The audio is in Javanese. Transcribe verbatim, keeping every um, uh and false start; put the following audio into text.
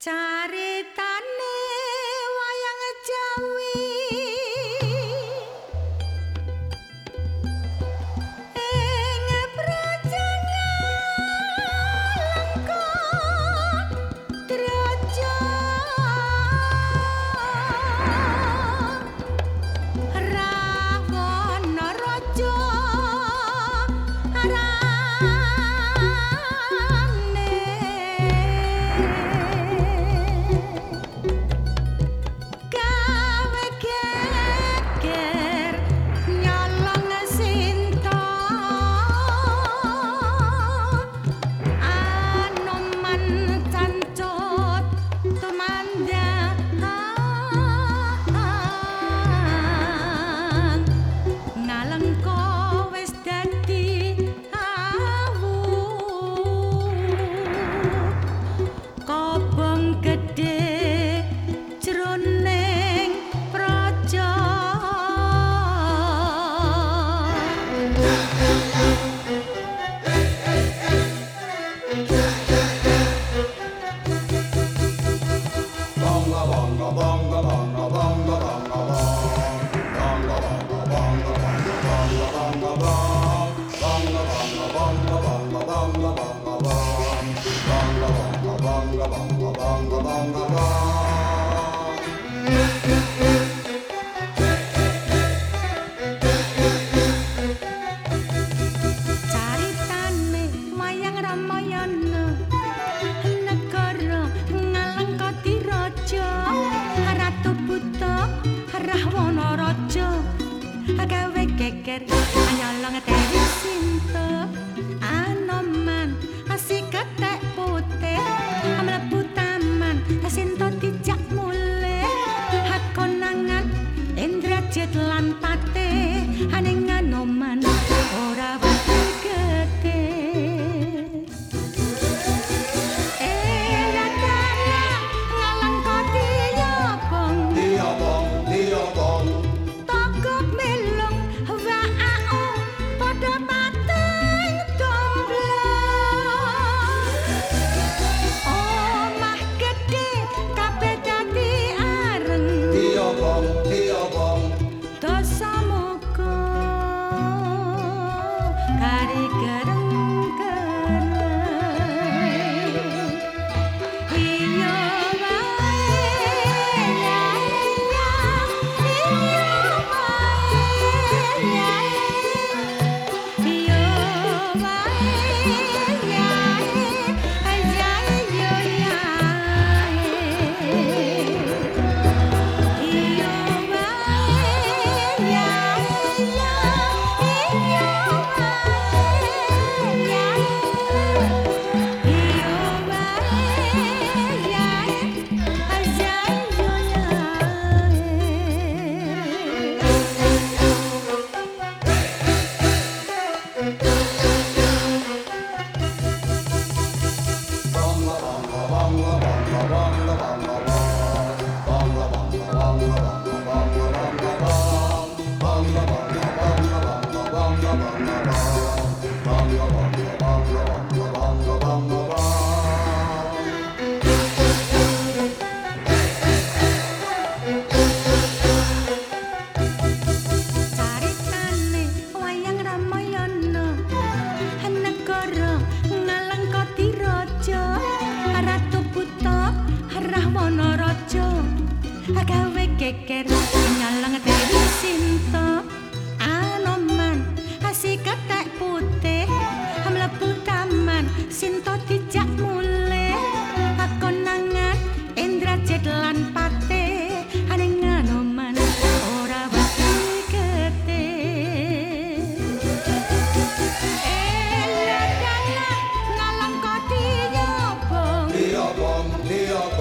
Caritane wayang Jawi ing Brajangan Draja Rawana Raja Caritane wayang Ramayana negara Ngalengkati raja Ratu Buta Rahwana raja gawe geger nyolong Dewi Sinta Anoman si ketek putih mlebu taman Sinta dijak mulih konangan Indrajit lan Patih aning Anoman ora wati gede gawe geger nyolong Dewi Sinta Anoman si ketek putih mlebu taman Sinta dijak mulih konangan Indrajit lan Patih aning Anoman ora wati gede Ngalengkati ya bong ya bong ya